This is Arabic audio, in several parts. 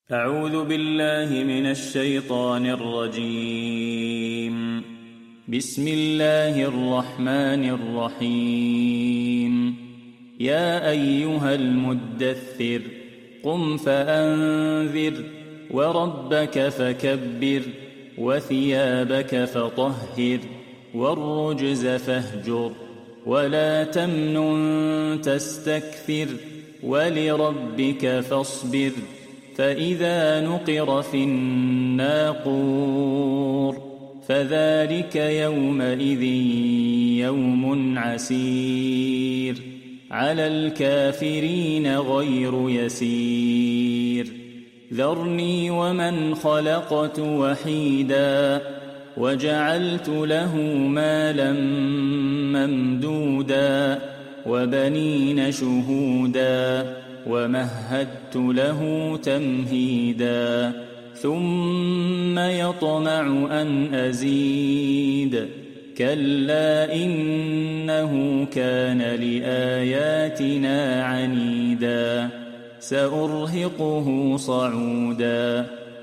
أعوذ بالله من الشيطان الرجيم. بسم الله الرحمن الرحيم. يا أيها المدثر قم فأنذر وربك فكبر وثيابك فطهر والرجز فاهجر ولا تمنن تستكثر ولربك فاصبر فإذا نقر في الناقور فذلك يومئذ يوم عسير على الكافرين غير يسير. ذرني ومن خلقت وحيدا وجعلت له مالا ممدودا وبنين شهودا ومهدت له تمهيدا ثم يطمع أن أزيد كلا إنه كان لآياتنا عنيدا سأرهقه صعودا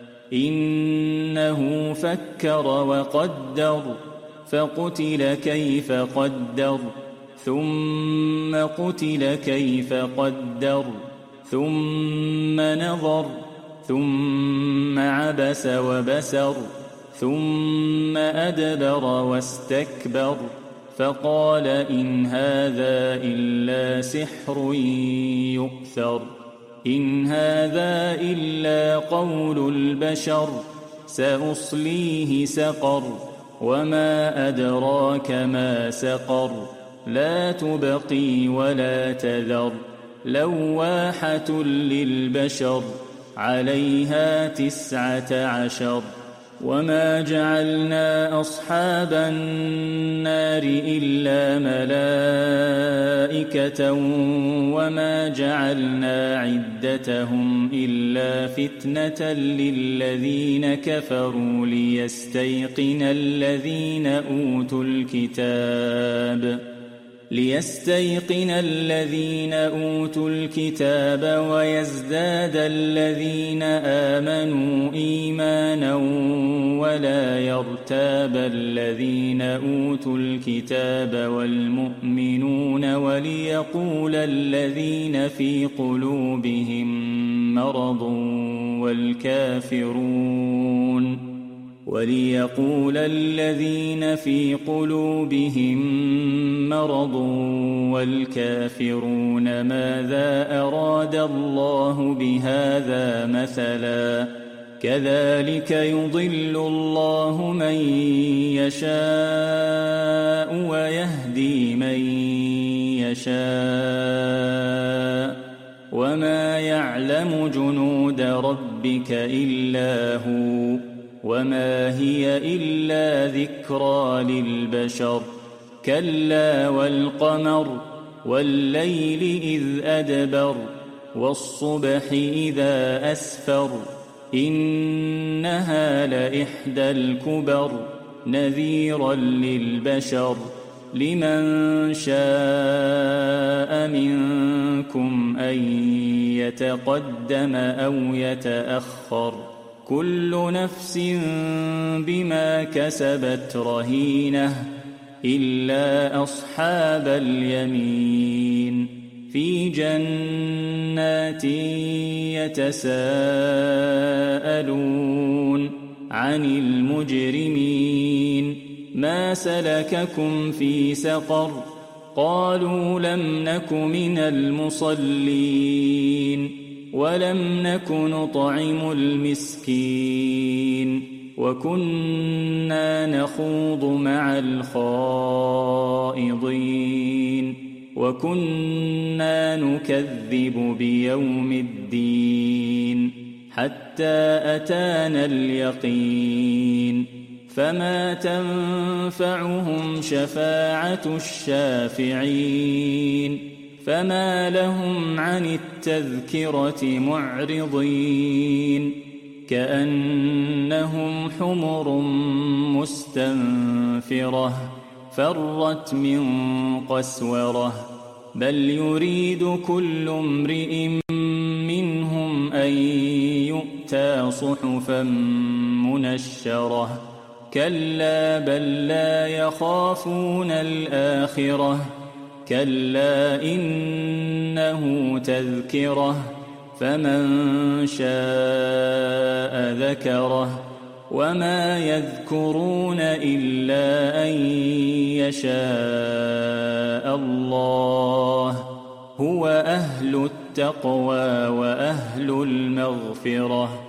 إنه فكر وقدر فقتل كيف قدر ثم قتل كيف قدر ثم نظر ثم عبس وبسر ثم أدبر واستكبر فقال إن هذا إلا سحر يؤثر إن هذا إلا قول البشر سأصليه سقر وما أدراك ما سقر لا تبقي ولا تذر لواحة للبشر عليها 19 وما جعلنا أصحاب النار إلا ملائكة وما جعلنا عدتهم إلا فتنة للذين كفروا ليستيقن الذين أوتوا الكتاب ويزداد الذين آمنوا إيمانا ولا يرتاب الذين أوتوا الكتاب والمؤمنون وليقول الذين في قلوبهم مرض والكافرون ماذا أراد الله بهذا مثلا كذلك يضل الله من يشاء ويهدي من يشاء وما يعلم جنود ربك إلا هو وما هي إلا ذكرى للبشر كلا والقمر والليل إذ أدبر والصبح إذا أسفر إنها لإحدى الكبر نذيرا للبشر لمن شاء منكم أن يتقدم أو يتأخر كل نفس بما كسبت رهينة إلا أصحاب اليمين في جنات يتساءلون عن المجرمين ما سلككم في سقر قالوا لم نك من المصلين ولم نك نطعم المسكين وكنا نخوض مع الخائضين وكنا نكذب بيوم الدين حتى أتانا اليقين فما تنفعهم شفاعة الشافعين فما لهم عن التذكرة معرضين كأنهم حمر مستنفرة فرت من قسورة بل يريد كل امرئ منهم أن يؤتى أوتيتا صحفا منشرة كلا بل لا يخافون الآخرة كلا إنه تذكرة فمن شاء ذكره وما يذكرون إلا أن يشاء الله هو أهل التقوى وأهل المغفرة